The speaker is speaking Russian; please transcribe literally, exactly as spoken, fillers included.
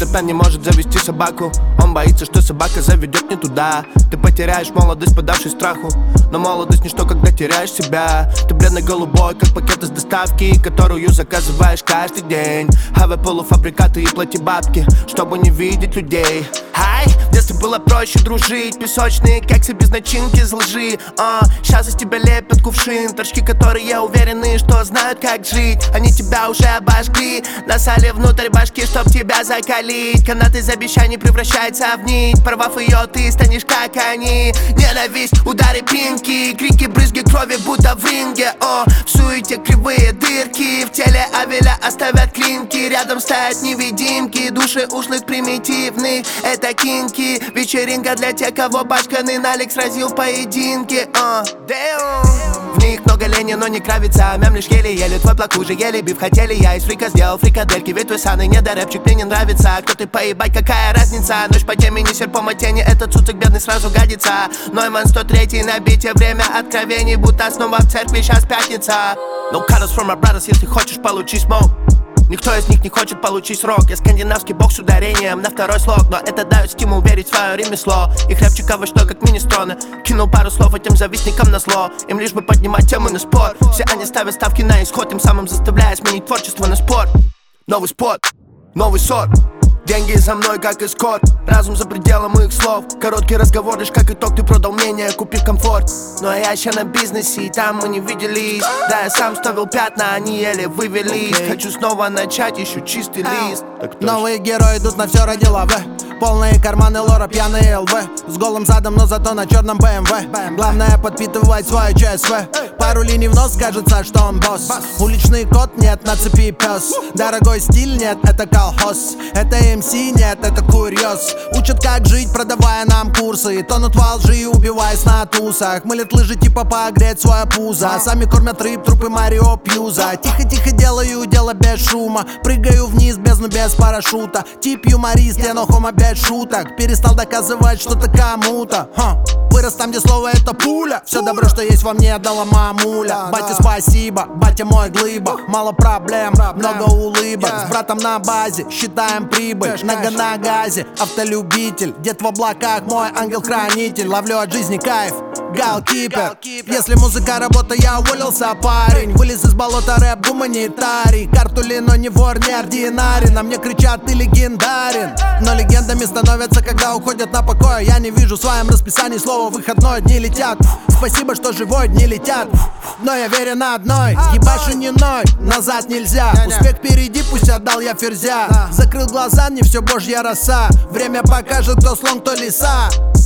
Питер Пен не может завести собаку. Он боится, что собака заведет не туда. Ты потеряешь молодость, подавшись страху. Но молодость ничто, когда теряешь себя. Ты бледно-голубой, как пакет из доставки, которую заказываешь каждый день. Хавай полуфабрикаты и плати бабки, чтобы не видеть людей. Хай, в детстве было проще дружить. Песочные кексы без начинки из лжи. а, Сейчас из тебя лепят кувшин. Торчки, которые уверены, что знают, как жить. Они тебя уже обожгли, насали внутрь башки, чтоб тебя закалить. Канат из обещаний превращается в нить. Порвав ее, ты станешь как они. Ненависть, удары пинки, крики, брызги крови, будто в ринге. О, в суете кривые дырки, в теле Авеля оставят клинки. Рядом стоят невидимки, души ушлых примитивных. Это кинки, вечеринка для тех, кого башканы налик сразил в поединке. uh, В них много лени, но не кравится. Мем лишь еле-еле, твой плак уже еле биф. Хотели я из фрика сделал фрикадельки. Ведь твой саный не до рэпчик, мне не нравится. Кто ты поебать, какая разница? Ночь по теме, не серпом от тени. Этот цуцик бедный сразу годится. Нойман сто три на бите, время откровений, будто снова в церкви, сейчас пятница. No cutters from my brothers, если хочешь получить смог. Никто из них не хочет получить срок. Я скандинавский бог с ударением на второй слог, но это дает стимул верить в свое ремесло. Их рэпчика во что, как министроны. Кинул пару слов этим завистникам на зло. Им лишь бы поднимать темы на спор. Все они ставят ставки на исход, тем самым заставляя сменить творчество на спорт. Новый спот, новый сорт. Деньги за мной, как эскорт. Разум за пределом моих слов. Короткий разговор, лишь как итог, ты продал мнение, купив комфорт. Но я еще на бизнесе, и там мы не виделись. Да, я сам ставил пятна, они еле вывелись. okay. Хочу снова начать, ищу чистый лист. Новые герои идут на все ради лавы. Полные карманы лора, пьяные ЛВ. С голым задом, но зато на черном БМВ. Главное подпитывать свое ЧСВ. Пару линий в нос, кажется, что он босс. Уличный кот, нет, на цепи пес. Дорогой стиль, нет, это колхоз. Это эм си, нет, это курьез. Учат, как жить, продавая нам курсы. Тонут во лжи и убиваясь на тусах. Мылят лыжи, типа погреть свое пузо. Сами кормят рыб, трупы Марио Пьюза. Тихо-тихо делаю дело без шума. Прыгаю вниз, бездну без парашюта. Тип юморист, я но хомо без шуток. Перестал доказывать что-то кому-то. Ха. Вырос там, где слово это пуля. Все добро, что есть во мне, отдала мамуля. Батя, спасибо, батя мой глыба. Мало проблем, много улыбок. С братом на базе, считаем прибыль. Нога на газе, автолюбитель. Дед в облаках, мой ангел-хранитель. Ловлю от жизни кайф, галкипер. Если музыка работа, я уволился, парень. Вылез из болота, рэп гуманитарий. Картули, но не вор, не ординарий. На мне кричат, ты легендарен. Но легендами становятся, когда уходят на покой. Я не вижу в своем расписании слова выходной. Дни летят, спасибо, что живой, дни летят. Но я верен на одной, ебашу не ной, назад нельзя. Успех впереди, пусть отдал я ферзя. Закрыл глаза, не все божья роса. Время покажет, кто слон, кто лиса.